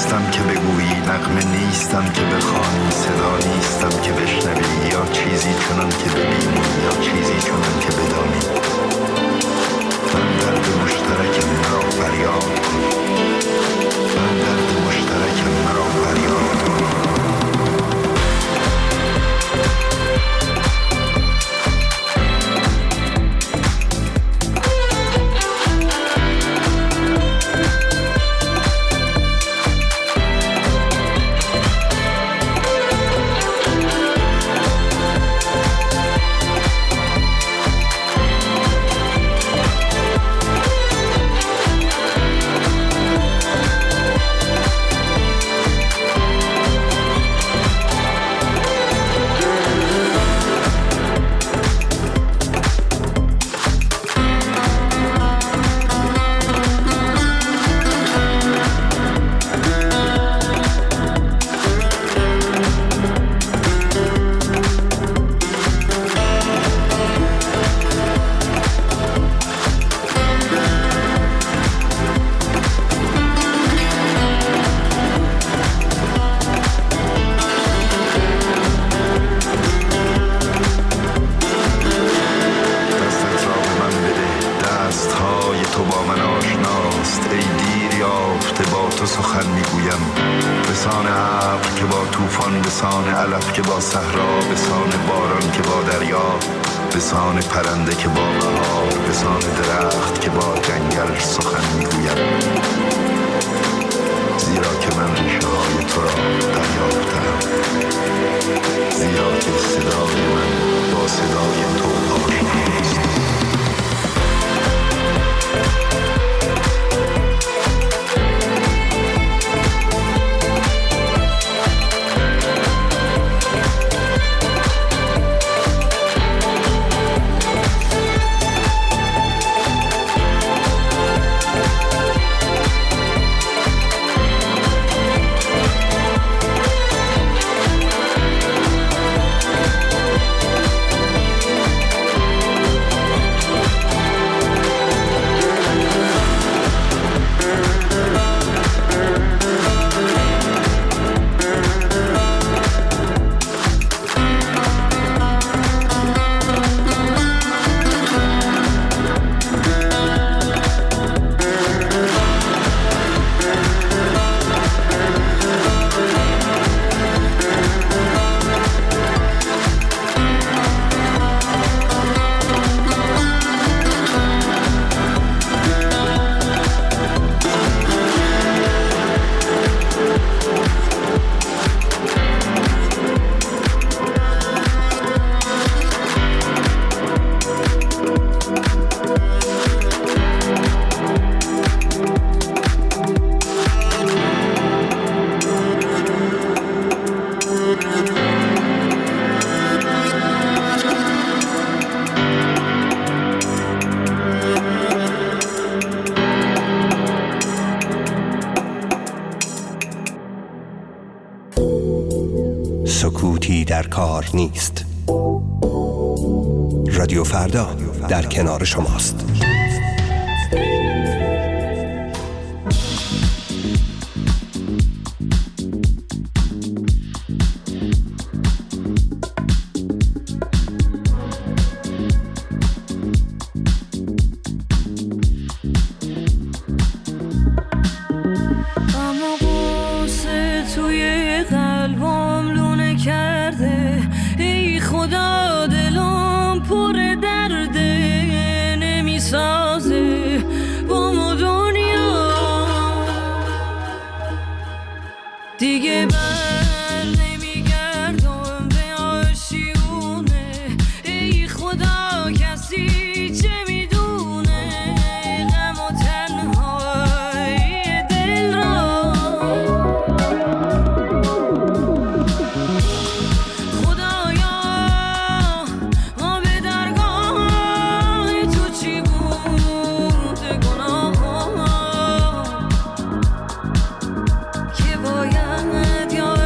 نیستم که بگویی، نغمه نیستم که بخوانی، صدا نیستم که بشنوی، یا چیزی چنان که ببینی یا چیزی چنان که بدانی. من درد مشترک مرا فریاد کن، من درد مشترک مرا فریاد کن. سکوتی در کار نیست. رادیو فردا در کنار شماست. که باید یا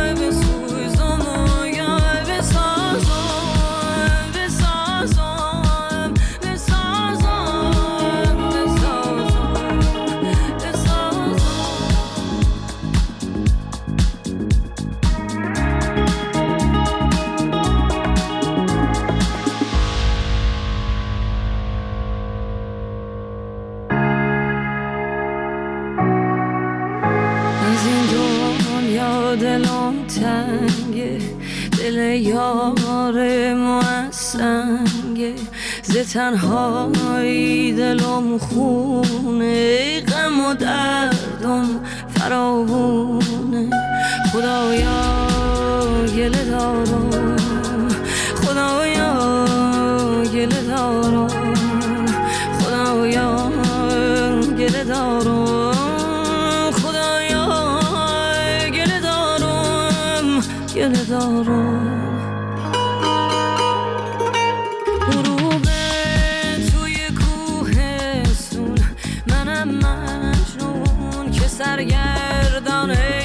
دلم تنگه، دل یار ما سنگه، ز تنهایی دلم خونه، غم و دردم فراوونه. خدایا گله دارم، خدایا گله دارم، خدایا گله دارم، خدایا گله دارم، گله دارم. غروبه توی کوهستون، منم مجنون که سرگردانه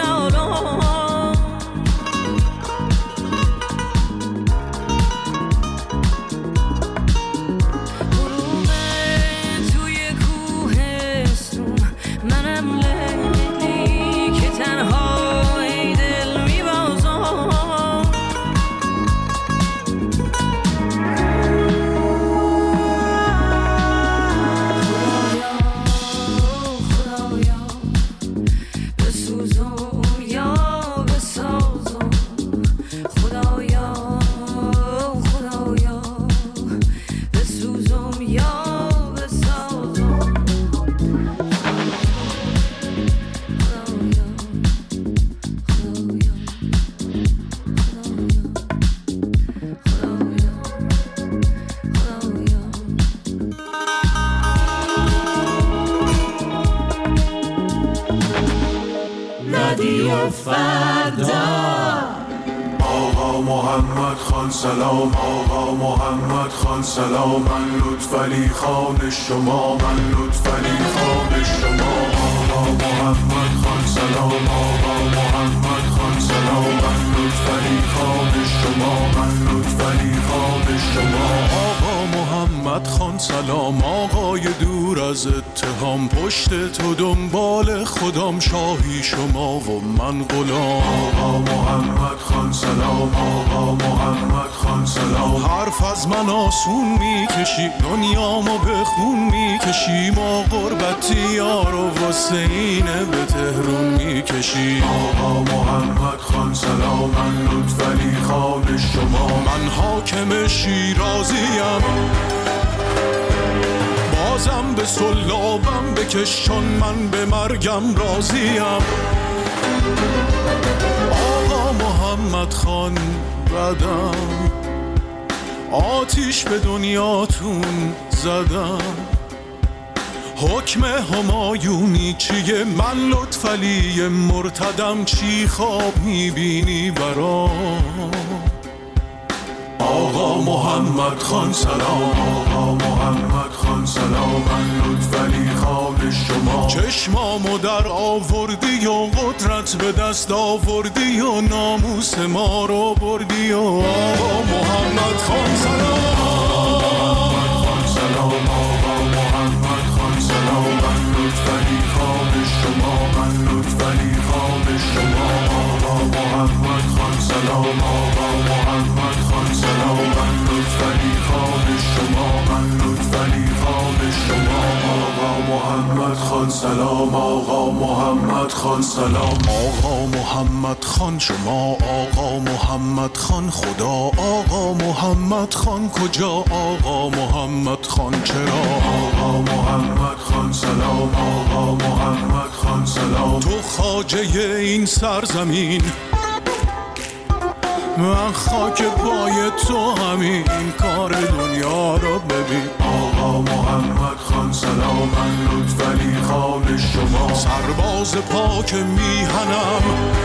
آقا محمد خان سلام، آقا محمد خان سلام، من لطفعلی خان شما، من لطفعلی خان شما. آقا محمد خان سلام، آقا محمد خان سلام، من لطفعلی خان شما، من لطفعلی خان شما. آقا محمد خان سلام، آقای دور از اتهام، پشت تو دنبال خودم، شاهی شما و من غلام. آقا محمد خان سلام، آقا محمد خان سلام، حرف از من آسون میکشی، دنیامو به خون میکشی، ما غربتی یار و واسه اینه به تهرون میکشی. آقا محمد خان سلام، من لطفعلی خان شما، من حاکم شیرازیم، بازم به سلابم بکش چون من به مرگم راضیم. آقا محمد خان بدم، آتیش به دنیاتون زدم، حکم همایونی چیه؟ من لطفعلی مرتدم، چی خواب میبینی برام؟ آقا محمد خان سلام، آقا محمد خان سلام، من لطفعلی خان شما، چشمامو در آوردی و قدرت به دست آوردی و ناموس ما رو بردی. و آقا محمد خان سلام، آقا محمد خان سلام، آقا محمد خان سلام، من لطفعلی خان شما، من لطفعلی خان شما. آقا محمد خان سلام، آقا محمد خان سلام، من لطفعلی خان شما، من لطفعلی خان شما. آقا محمد خان سلام، آقا محمد خان سلام، آقا محمد خان شما، آقا محمد خان خدا، آقا محمد خان کجا، آقا محمد خان چرا؟ آقا محمد خان سلام، آقا محمد خان سلام، تو خواجه این سرزمین، من خاک پای تو همین کار دنیا رو ببین. آقا محمد خان سلام، من لطفعلی خان شما، سرباز پاک میهنم،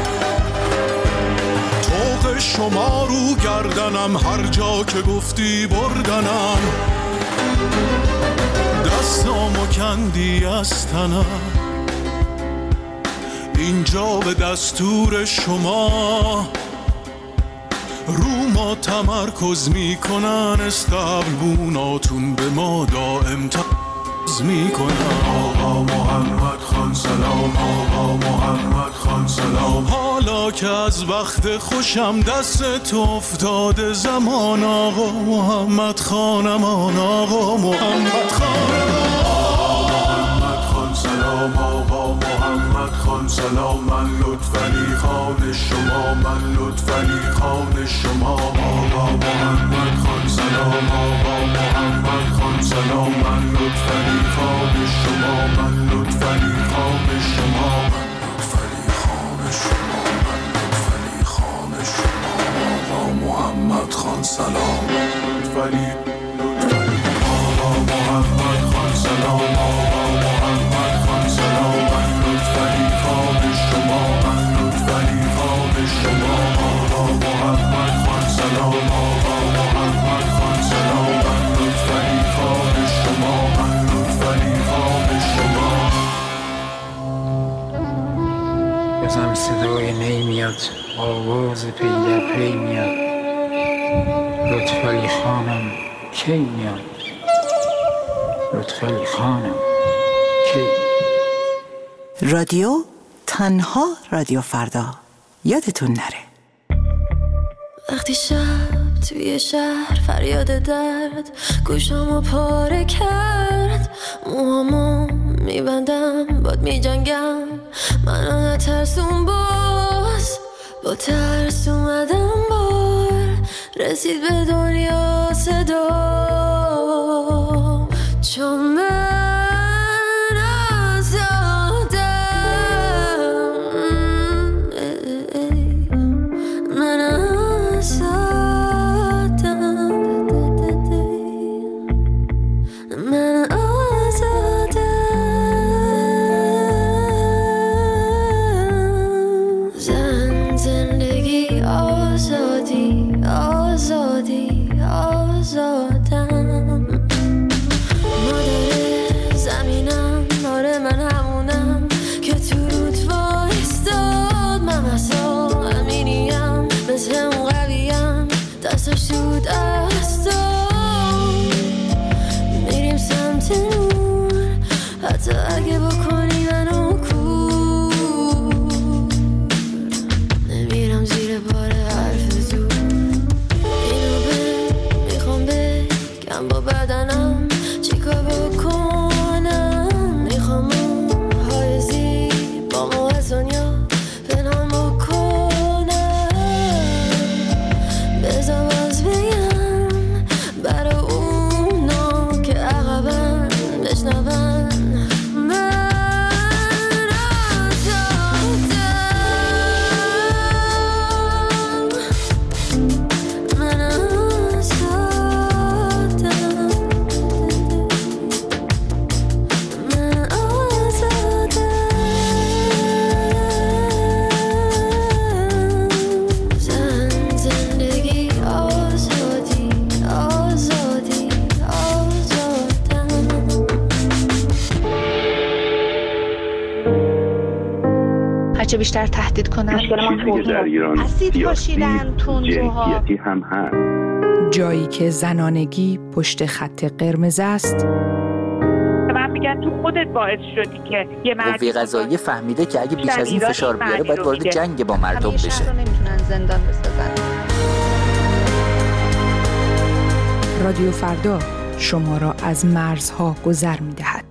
طوق شما رو گردنم، هر جا که گفتی بردنم، دستامو کندی از تنم، اینجا به دستور شما رو ما تمرکز میکنن، استقلبوناتون به ما دائم تمرکز میکنن. آقا محمد خان سلام، آقا محمد خان سلام، حالا که از وقت خوشم دست تو افتاده زمان، آقا محمد خانمان، آقا محمد خانمان. آقا محمد خان سلام، آقا محمد محمد خان سلام، من لطفعلی خان شما، من لطفعلی خان شما. آقا محمد خان سلام، آقا محمد خان سلام، من لطفعلی خان شما، من لطفعلی خان شما، من لطفعلی خان شما، من لطفعلی خان شما. آقا محمد خان سلام، لطفعلی آقا محمد خان سلام، آقا محمد خان سلام، من لطفعلی خان شما، من لطفعلی خان شما. آقا محمد خان سلام، آقا محمد خان سلام، من لطفعلی خان شما، من لطفعلی خان شما. بازم صدای نی میاد، آواز پی در پی میاد. لطفعلی خانم کی میاد؟ لطفعلی خانم کی؟ رادیو تنها رادیو فردا، یادتون نره. وقتی شب توی شهر فریاد درد گوشامو پاره کرد، موهامو میبندم باد میجنگم، منو نترسون باز، با ترس اومدم بار، رسید به دنیا صدا، چون من آزادم، من آزادم، من آزادم. زندگی آزادی، آزادی، آزادم. مادر زمینم، آره من همونم که تو رود وایستاد، من اصلا امینیم، مثل اون قویم، دستش تو دستم، میریم سمت نور، حتی اگه بکنی منو کور، نمیرم زیر بار حرف زور، اینو میخوام بگم با بدنم چیکار بکنم، میخوام موهای زیبامو از دنیا پنهان بکنم، بذار باز بگم برای اونا که عقبن بشنون، من آزادم، من آزادم، من آزادم. زندگی آزادی، آزادی، آزادم. هرچه بیشتر تهدید کنن، چیزی که در ایران اسید پاشیدن، تندروها، جنسیتی هم هست. جایی که زنانگی پشت خط قرمز است، من میگن تو خودت باعث شدی که یه قوه قضاییه فهمیده که اگه بیش از این فشار بیاره باید وارد جنگ با مردم بشه. شهر رو نمیتونن زندان بسازن. رادیو فردا شما را از مرزها گذر می‌دهد.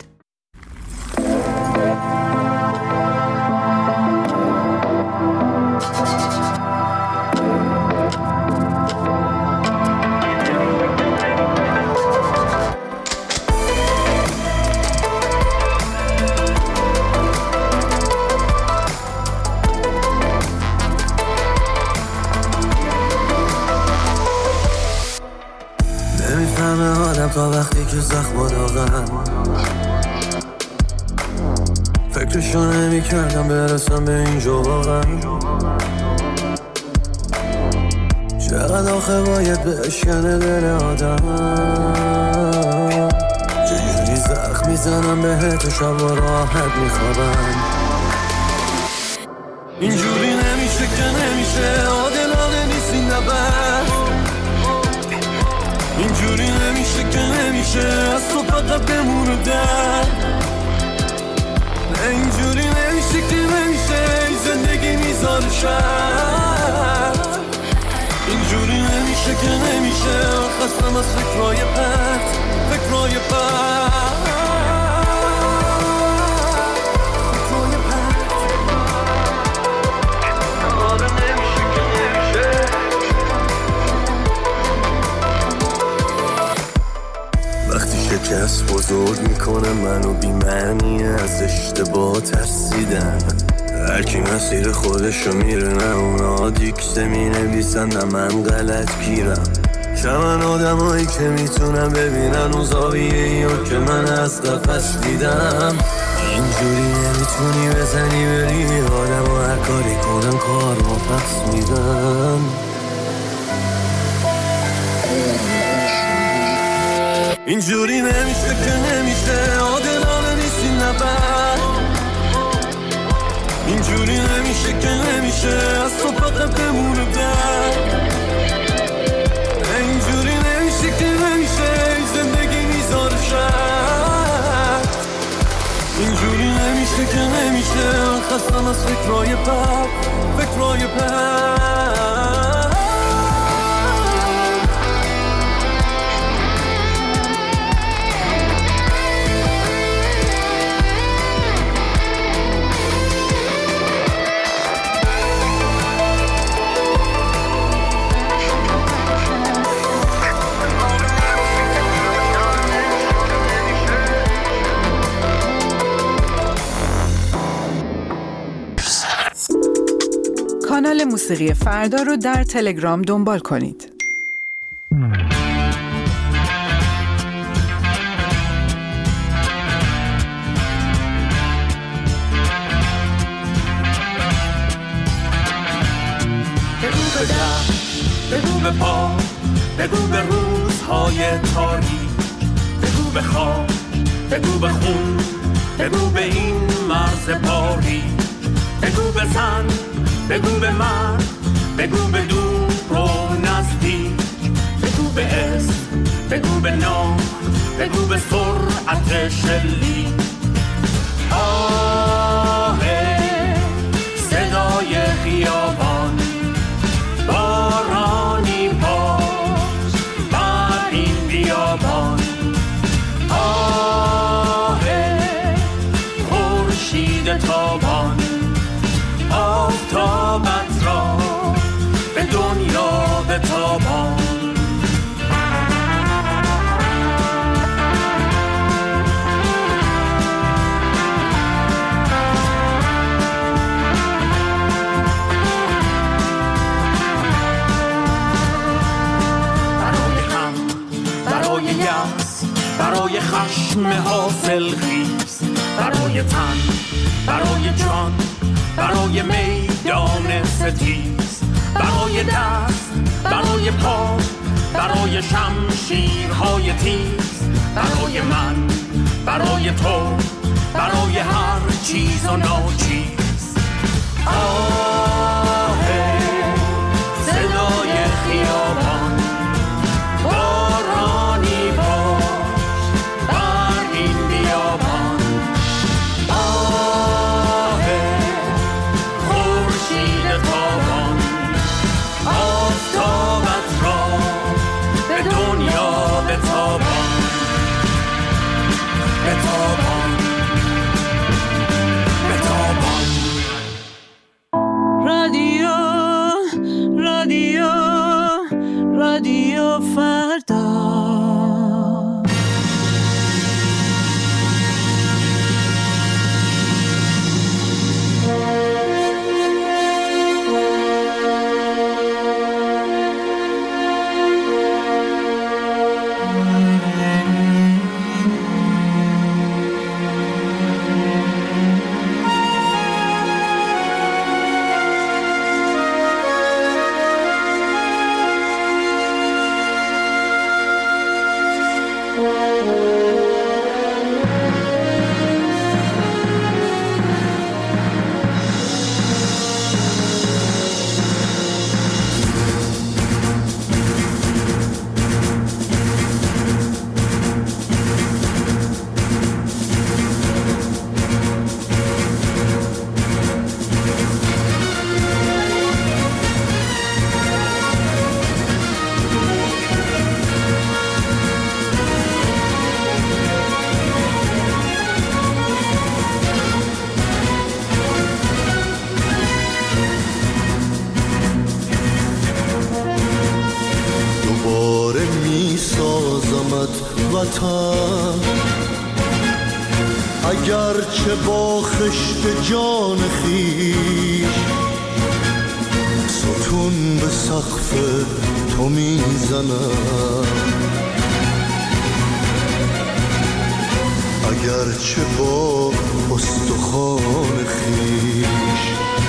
نمیفهمه آدم تا وقتی که زخم و داغم، فکرشو نمی کردم برسم به اینجا واقعا، چقدر آخه باید بشکنه دل آدم، چجوری زخم میزنم بهت و شب و راحت میخوابم، اینجوری نمیشه که نمیشه، عادلانه نیست این نبرد، اینجوری نمیشه که نمیشه، از تو فقط بمونه در، اینجوری نمیشه که نمیشه، این زندگی میذاره شرط، اینجوری نمیشه که نمیشه، خستم از فکرهای پرت، فکرهای پرت، فکرهای پرت. بزرگ میکنه منو بی‌معنی از اشتباه ترسیدن. هرکی مسیر خودشو میره، نه اونا دیکته مینویسن نه من غلط گیرم. شمن آدمایی که میتونم ببینن اون زاویه‌ایو که من از قفس دیدم. اینجوری نمیتونی بزنی بری آدم و هر کاری کنم کار ما پس میدم. اینجوری نمیشه که نمیشه، عادلانه نیستی نبر. اینجوری نمیشه که نمیشه، از تو فقط بمونه در. اینجوری نمیشه که نمیشه، زندگی میذاره شد. اینجوری نمیشه که نمیشه، خستم از فکرهای بد، فکرهای بد. کانال موسیقی فردا رو در تلگرام دنبال کنید. بگو به دست، بگو به پا، بگو به روزهای تاریک، بگو به خواب، بگو به خون، بگو به این مرز باریک، بگو به زن، بگو به من، بگو به دور و نزدیک، بگو به اسم، بگو به نام، بگو به سرعت شلیک. آه صدای خیابان، بارانی باش بر این بیابان. آه خورشید تابان، آفتابت را به دنیا بتابان. برای هم، برای یأس، برای خشم حاصل خیز، برای تن، برای جان، برای میدان ستیز، برای دست، برای پا، برای شمشیرهای تیز، برای من، برای تو، برای هر چیز و ناچیز. آه صدای خیابان، بارانی باش بر این بیابان. آه خورشید تابان، آفتابت را به دنیا بتابان، بتابان، بتابان. اگرچه با خشت جان خویش ستون به سقف تو میزنم، اگرچه با استخوان خویش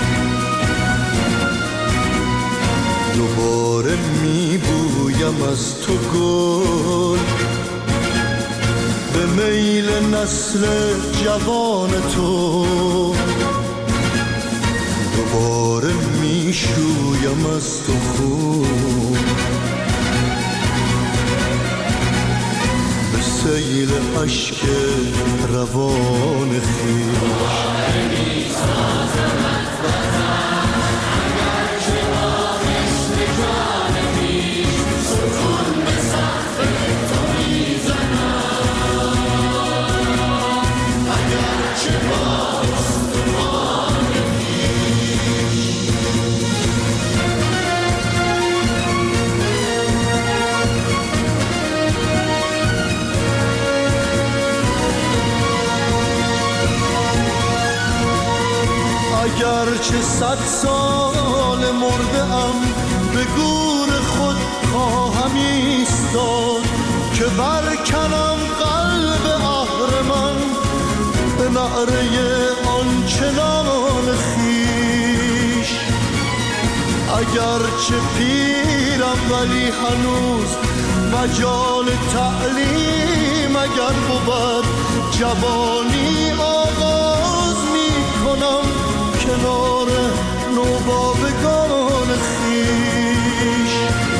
دوباره میبویم از تو گل، به میل نسل جوان تو دوباره میشویم از تو خون، به سیل عشق روان خویش. اگرچه 100 سال مرده ام به گور خود خواهم ایستاد، که برکنم قلب اهرمن به نعره آنچنان خویش. اگرچه پیرم ولی هنوز مجال تعلیم اگر بود، جوانی آغاز می کنم کنار نوباوگان خویش.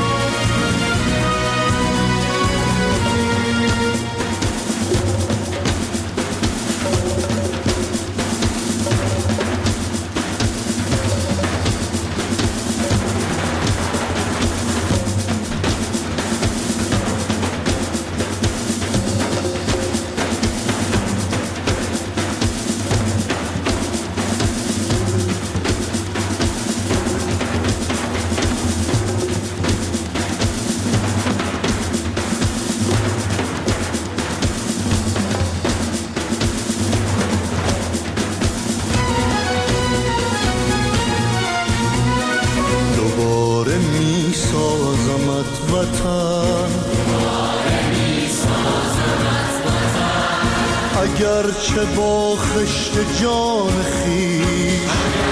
اگرچه با خشت جان خویش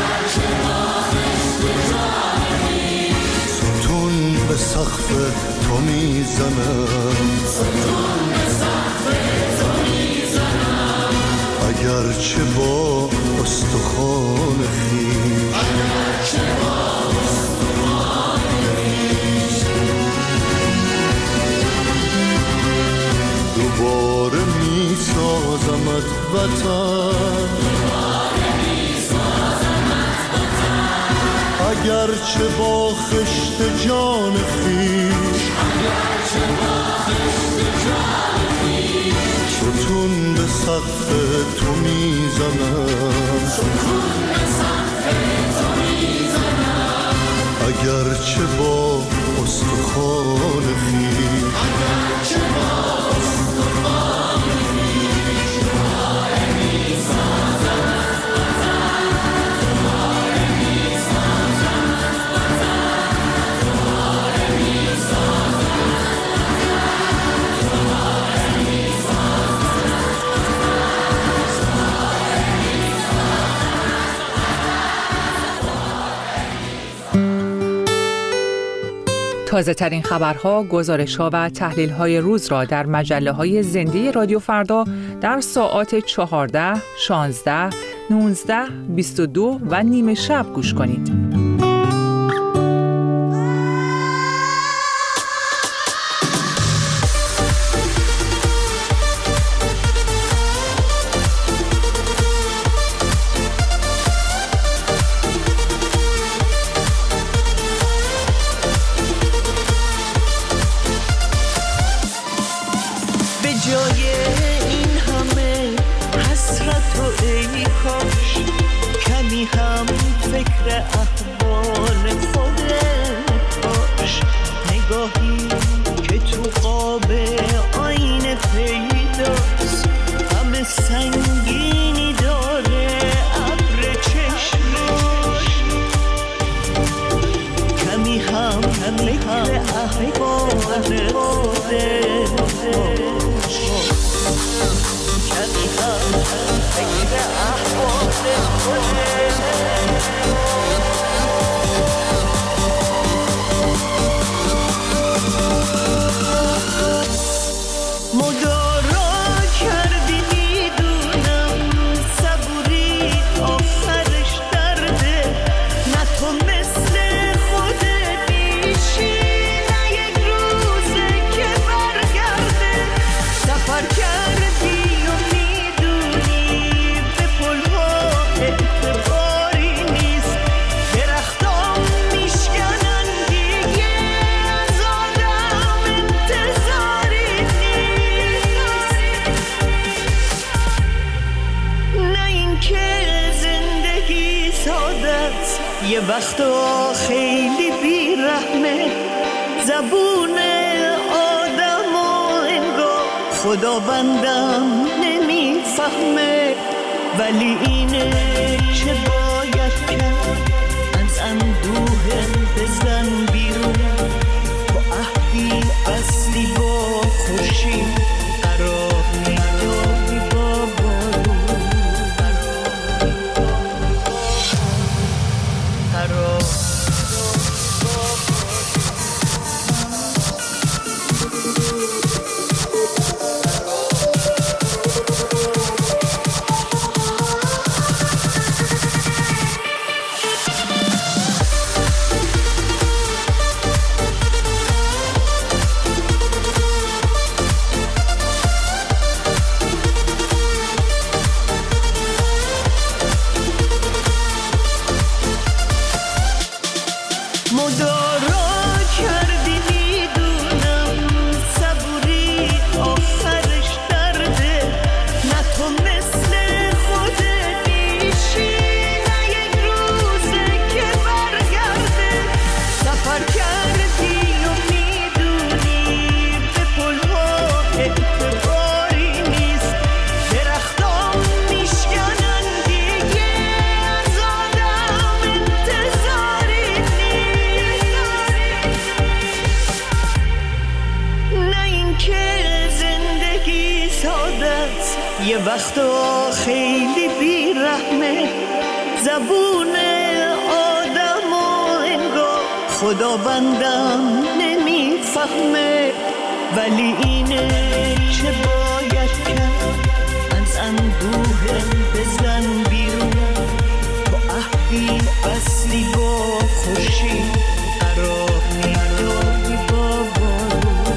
ستون به سقف تو میزنم، اگرچه با استخوان خویش دوباره میسازمت وطن، اگرچه با خشت جان خویش ستون به سقف تو میزنم، اگرچه با استخوان خویش تازه ترین خبرها، گزارش‌ها و تحلیل‌های روز را در مجله‌های زنده رادیو فردا در ساعات 14، 16، 19، 22 و نیمه شب گوش کنید. سنگینی سادت یه وقتا خیلی بیرحمه، زبون آدم و انگار خداوندم نمیفهمه، ولی اینه چه باید کرد، از اندوه بزن بیرون، با عهدی اصلی با خورشید قرار میداری با بارون، قرار یه وقتا خیلی بیرحمه، زبون آدم و انگار خداوندم نمیفهمه، ولی اینه چه باید کرد، از اندوه بزن بیرون، با عهدی اصلی با خورشید قرار میداری با بارون.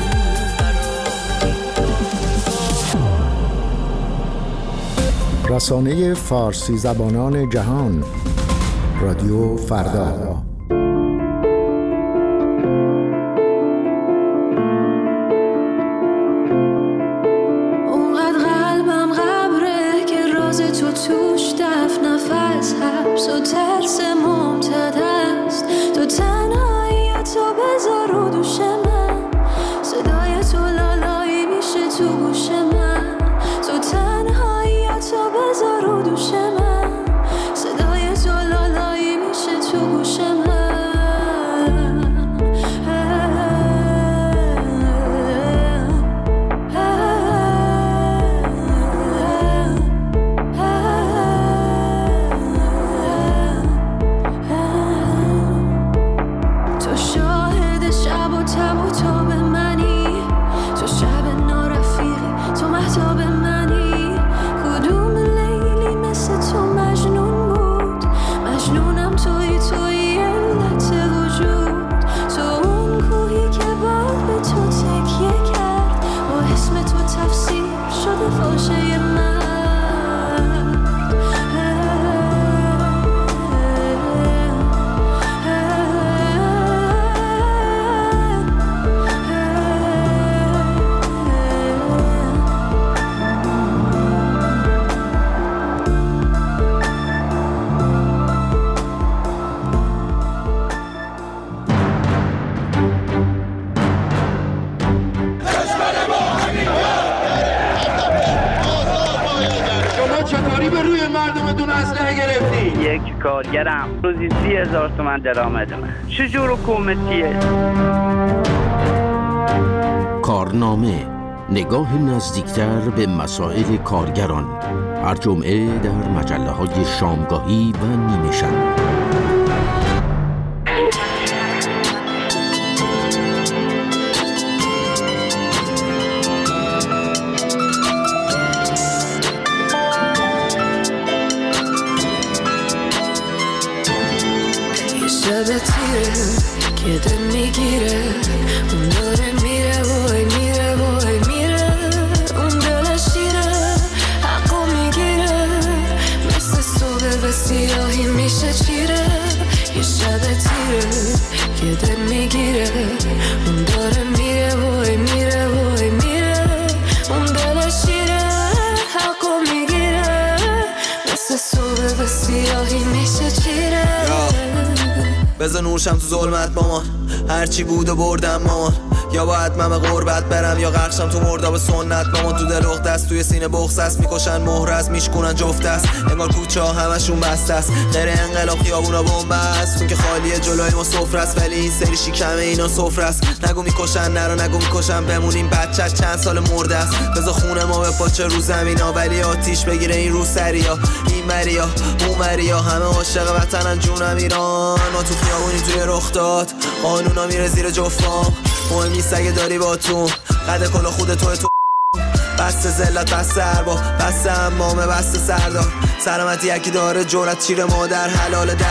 رسانه فارسی زبانان جهان، رادیو فردا. اونقدر قلبم غبره که راز تو توش دفن نفس، حبس و ترس ممتد است، تو تنهایی تو بذار رو دوش من، صدای تو لالایی میشه تو گوش من، تو تنهایی تو بذار رو دوش من، صدای تو لالایی میشه تو گوش من. تو شاهد شب و تب و تاب منی، تو شب نارفیقی، تو مهتاب منی، کدوم لیلی مثل تو مجنون بود، مجنونم توی علت وجود، تو اون کوهی که باد به تو تکیه کرد، با اسم تو تفسیر شده فاشه من. چطوری به روی مردمتون اسلحه گرفتی؟ یک کارگرم روزی 30,000 تومان درآمدمه. چجور حکومتیه؟ کارنامه، نگاه نزدیکتر به مسائل کارگران، هر جمعه در مجله‌های شامگاهی و نیمه شب. شب تیره که دل میگیره، اون داره میره وای میره وای میره، اون دل شیره حقو میگیره، مثل صبح به سیاهی میشه چیره. یه شب تیره که دل میگیره، اون داره میره وای میره وای میره، اون دل شیره حقو میگیره، مثل صبح به سیاهی میشه چیره. بذار نورشم تو ظلمت مامان، هرچی بود و بردم مامان. یا باید من به غربت برم یا غرقشم تو مرداب سنت مامان. تو دل دست توی سینه بغض است، میکشن مهر است میشکنن جفت است. انگار کوچه ها همشون بسته است، غیر انقلاب خیابونا بمب است. اون که خالیه جلوی ما سفره است، ولی این سری شکمه اینا سفره است. نگو میکشن نرو نگو میکشن، بمونیم بچه چند سال مرده است. بذار خونه ما به پاچه رو زمینا، ولی آتیش بگیره این رو سریا. این مریا اون مریا همه عاشق وطنن جونم ایران. ما تو خیابونی توی رخ داد، قانونا میره زیر جفام. مهم نیست اگه داری با تو قد کلا خود تو بسته ذلت بسته ارباب بسته امامه بسته سردار. سلامتی یکی داره جرأت چیره مادر حلال 10-80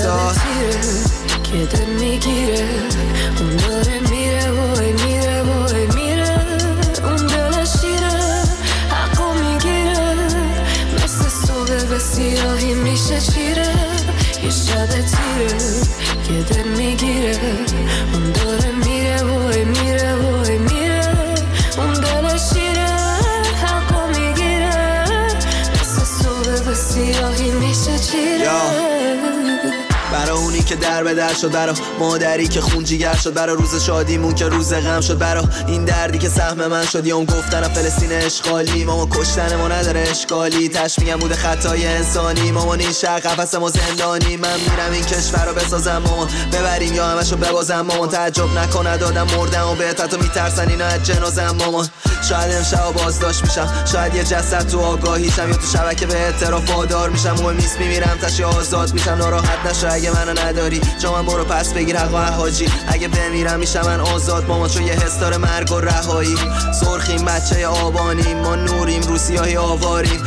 که دل میگیره اون داره میره وای میره وای میره. اون دل شیره حقو میگیره مثل صبح به سیاهی میشه چیره. یه شب تیره که دل میگیره اون داره میره وای میره وای میره. اون دل شیره حقو میگیره مثل صبح به سیاهی میشه چیره. برای اونی که در به در شد، برای مادری که خون جیگر شد، برای روز شادیمون که روز غم شد، برای این دردی که سهم من شد. یا اون گفتن فلسطین اشغالی، ماما کشتن ما نداره اشکالی. تشمیعم بوده خطای انسانی، مامان این شهر قفس ما زندانی. من میرم این کشور رو بسازم مامان، ببریم یا همشو ببازم مامان. تعجب نکنه دادم مردم و بهت حتی میترسن اینا از جنازم مامان. شاید امشب بازداشت میشم، شاید یه جسد تو آگاهیشم، یا تو شبکه به اعتراف وادار میشم. مهم نیست میمیرم تشی آزاد میشم، ناراحت نشو اگه منو نداری. جا من برو پس بگیر حق و حاجی، اگه بمیرم میشم من آزاد مامان. چون یه حس داره مرگ و رهایی. سرخیم بچه آبانیم، ما نوریم رو سیاهی آواریم.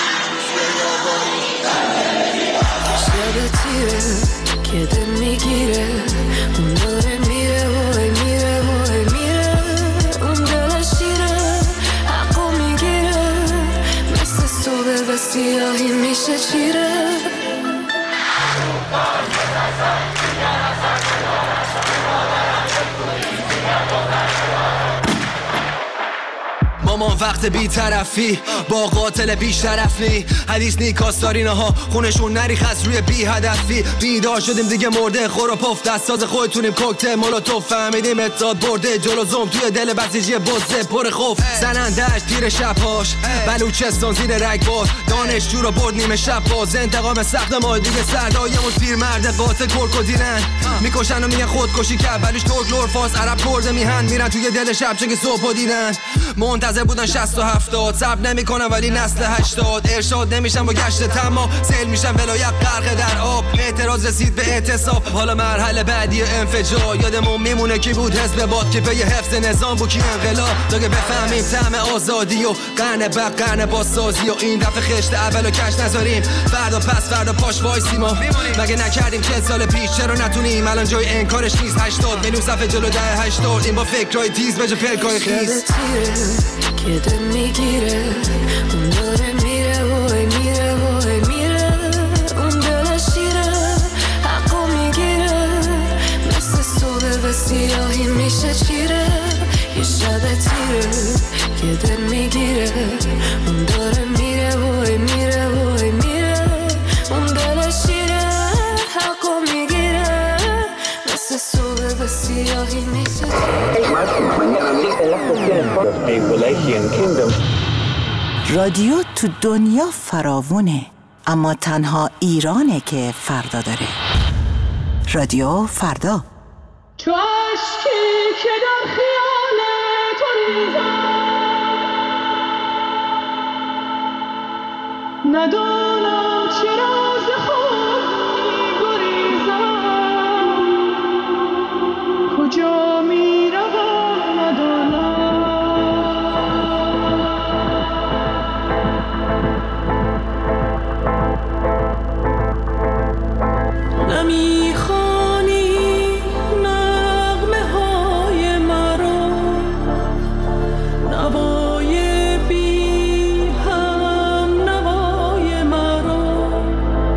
شب تیره که دل میگیره اون داره میره وای میره وای میره. اون دل شیره حقو میگیره مثل صبح به سیاهی میشه چیره. مامان وقت بی طرفی با قاتل بیش طرفی، حدیث نیکاستارینا ها خونشون نریخ از روی بی هدفی. بیدار شدیم دیگه مرده خور و پف، دستاز خودتونیم کوکتل مولوتوف. فهمیدیم اتحاد برده جلو زوم توی دل بسیجی بزه پر خوف. زنندش تیر شبهاش بلوچستان زیر رگبار، دانشجو رو برد نیمه شب باز. انتقام سخت ما دیگه سردایمون پیر مرد قاتل کرکو دیرن میکشن و میگن خودکشی کرد، ولیش ترک لورفاس عرب کرده میهن میرن توی دل شب چون که صبح دیدن. منتظر بودن 60 و 70 صبر نمیکنن ولی نسل 80 ارشاد نمیشن با گشت تما سیل میشن ولایت غرق در آب. اعتراض رسید به اعتصاب، حالا مرحله بعدی انفجار. یادمون میمونه کی بود حزب باد که پی حفظ نظام بود، کی انقلاب تا که بفهمیم طعم آزادی و قرن بعد قرن بازسازی. و این دفعه خشت اولو کش نذاریم، فردا پس فردا پاش وایسیم. مگه نکردیم 40 سال پیش، چرا نتونیم الان جای انکارش نیست. 80 میلیون صفحه جلو 10-80 این با فکرای تیز بجا پلکای خیز. که دل میگیره اون داره میره وای میره وای میره. اون دل شیره حقو میگیره مثل صبح به سیاهی میشه چیره. یه شب تیره که دل میگیره اون داره میره وای میره وای میره. اون دل شیره حقو میگیره مثل صبح به سیاهی میشه رادیو تو دنیا فراوونه، اما تنها ایرانه که فردا داره. رادیو فردا. تو عشقی که در خیال تو ریزم، ندانم چرا ز خود می‌گریزم، کجا میروم ندانم. نمیخوانی نغمه های مرا، نوای بی هم نوای مرا.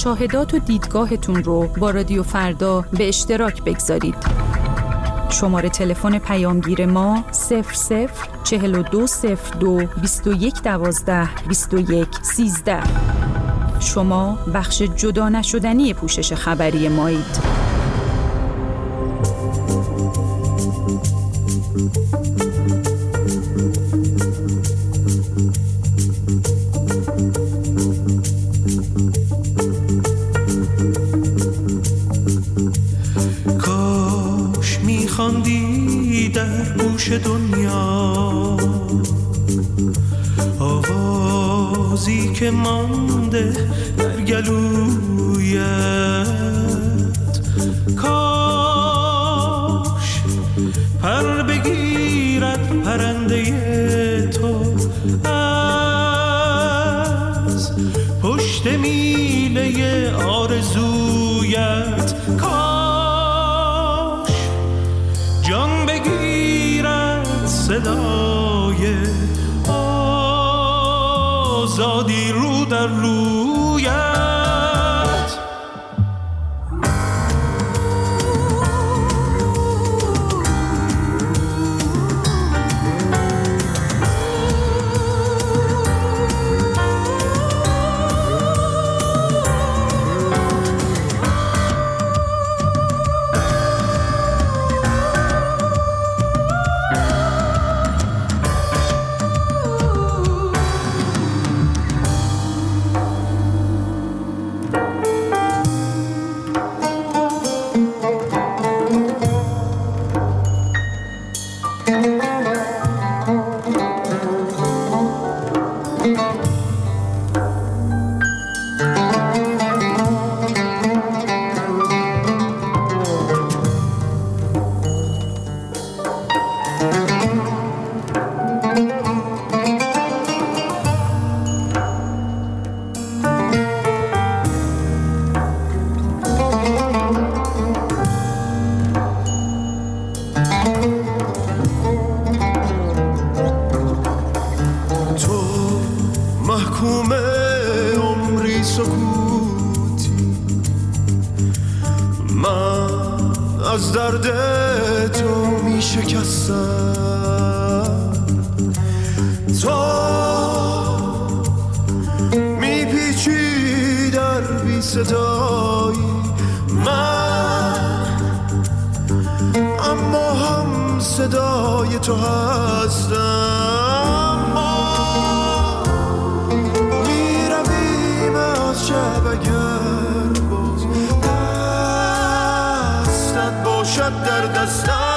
مشاهدات و دیدگاهتون رو با رادیو فردا به اشتراک بگذارید. شماره تلفن پیامگیر ما 004202 2112 2113. شما بخش جدا نشدنی پوشش خبری مایید. کاش میخواندی در گوش دنیا آوازی که مانده در گلویت، کاش پر بگیرد پرنده تو از پشت میله آرزویت، کاش جان بگیرد صدای آزادی رو در رویت. از درد تو می شکستم، تو می پیچی در بی صدایی من، اما هم صدای تو هستم. ما می رویم از شب اگر باز دستت باشد در دستم.